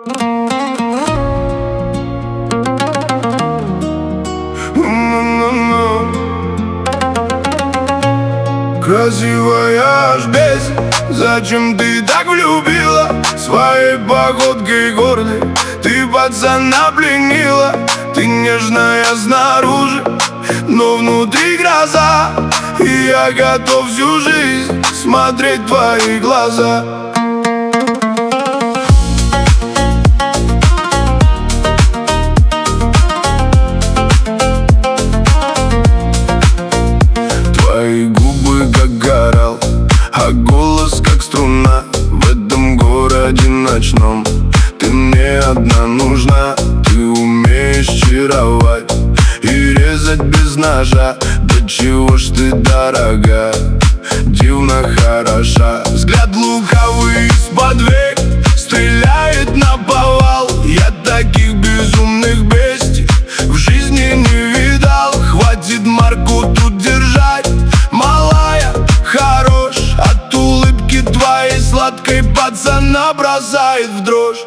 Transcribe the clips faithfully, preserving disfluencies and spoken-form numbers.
Красивая аж бесит, зачем ты так влюбила? Своей походкой гордой ты пацана пленила. Ты нежная снаружи, но внутри гроза, и я готов всю жизнь смотреть в твои глаза. Твои губы как коралл, а голос как струна. В этом городе ночном ты мне одна нужна. Ты умеешь чаровать и резать без ножа. Да чего ж ты дорога, дивно хороша. Взгляд лукавый из-под век стреляет наповал. Я таких безумных бестий в жизни не видал. Хватит марку тут держать, малая, хорош. От улыбки твоей сладкой пацана бросает в дрожь.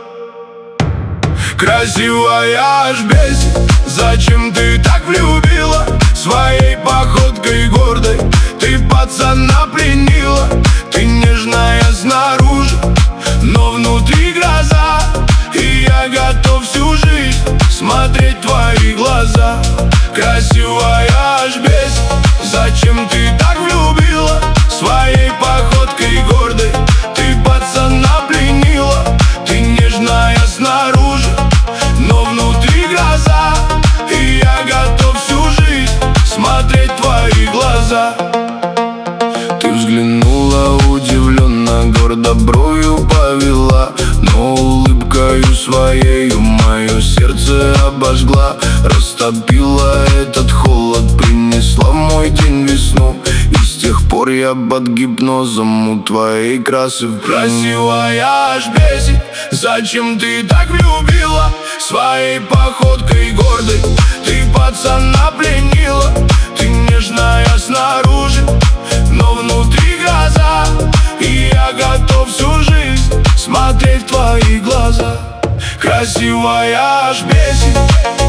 Красивая аж бесит, зачем ты так влюбила? Своей походкой гордой ты пацана пленила. Ты нежная снаружи, но внутри гроза, и я готов всю жизнь смотреть в твои глаза. Красивая аж бесит, зачем ты так влюбила? Своей походкой гордой ты пацана пленила. Ты нежная снаружи, но внутри гроза, и я готов всю жизнь смотреть в твои глаза. Ты взглянула удивленно, гордо бровью повела, но улыбкою своею мое сердце обожгла. Растопила этот холод, принесла в мой день весну, и с тех пор я под гипнозом у твоей красы в плену. Красивая аж бесит, зачем ты так влюбила? Своей походкой гордой ты пацана пленила. Ты нежная снаружи, но внутри гроза, и я готов всю жизнь смотреть в твои глаза. Красивая аж бесит.